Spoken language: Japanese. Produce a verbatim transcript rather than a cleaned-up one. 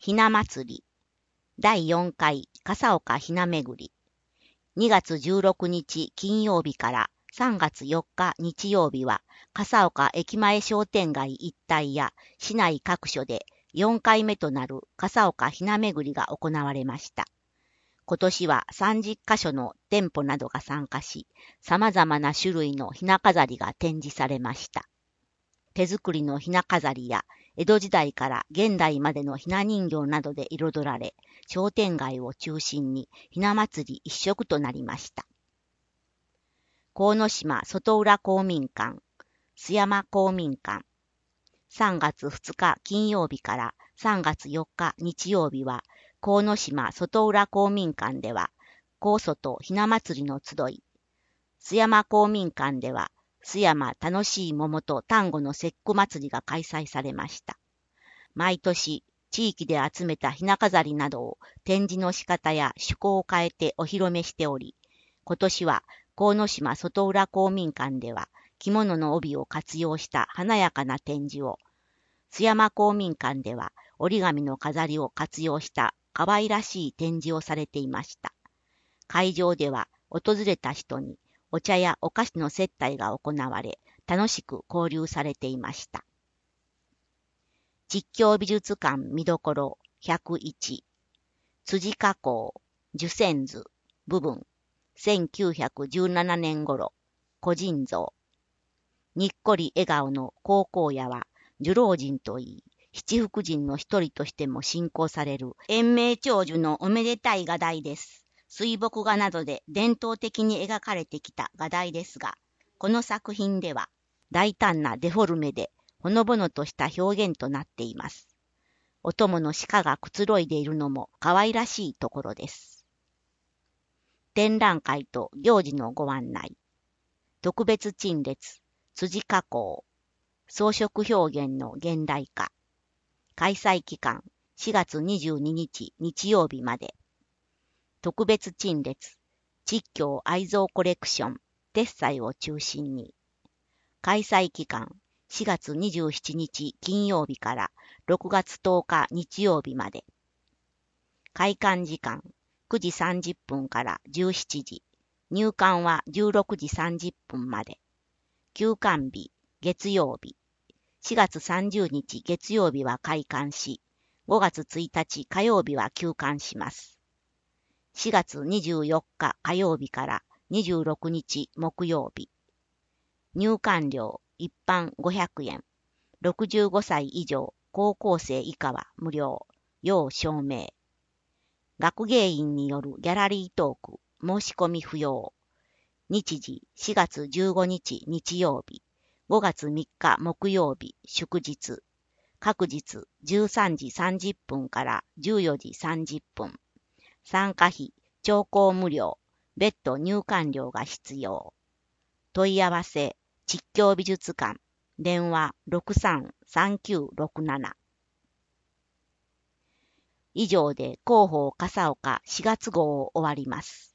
ひな祭りだいよんかい笠岡ひなめぐりにがつじゅうろくにち金曜日からさんがつよっか日曜日は笠岡駅前商店街一帯や市内各所でよんかいめとなる笠岡ひなめぐりが行われました。今年はさんじゅっかしょの店舗などが参加し、様々な種類のひな飾りが展示されました。手作りのひな飾りや江戸時代から現代までのひな人形などで彩られ、商店街を中心にひな祭り一色となりました。鴻島外浦公民館、須山公民館、さんがつふつか金曜日からさんがつよっか日曜日は、鴻島外浦公民館では、高祖とひな祭りの集い、須山公民館では、須山楽しい桃と端午の節句祭りが開催されました。毎年、地域で集めたひな飾りなどを展示の仕方や趣向を変えてお披露目しており、今年は鴻島外浦公民館では着物の帯を活用した華やかな展示を、須山公民館では折り紙の飾りを活用した可愛らしい展示をされていました。会場では訪れた人にお茶やお菓子の接待が行われ、楽しく交流されていました。実況美術館見どころひゃくいち、辻加工、寿泉図、部分、せんきゅうひゃくじゅうななねん頃、個人像。にっこり笑顔の高校野は、寿老人といい、七福神の一人としても信仰される延命長寿のおめでたい画題です。水墨画などで伝統的に描かれてきた画題ですが、この作品では大胆なデフォルメでほのぼのとした表現となっています。お供の鹿がくつろいでいるのも可愛らしいところです。展覧会と行事のご案内。特別陳列、辻加工。装飾表現の現代化。開催期間しがつにじゅうににち日曜日まで。特別陳列、実況愛蔵コレクション、デッサイを中心に。開催期間しがつにじゅうしちにち金曜日からろくがつとおか日曜日まで。開館時間くじさんじゅっぷんからじゅうしちじ。入館はじゅうろくじさんじゅっぷんまで。休館日月曜日。しがつさんじゅうにち月曜日は開館し、ごがつついたち火曜日は休館します。しがつにじゅうよっか火曜日からにじゅうろくにち木曜日。入館料一般ごひゃくえん。ろくじゅうごさい以上高校生以下は無料。要証明。学芸員によるギャラリートーク。申し込み不要。日時しがつじゅうごにち日曜日。ごがつみっか木曜日祝日。各日じゅうさんじさんじゅっぷんからじゅうよじさんじゅっぷん。参加費、聴講無料、別途入館料が必要。問い合わせ、実況美術館、電話 ろくさんさんきゅうろくなな。以上で広報笠岡しがつ号を終わります。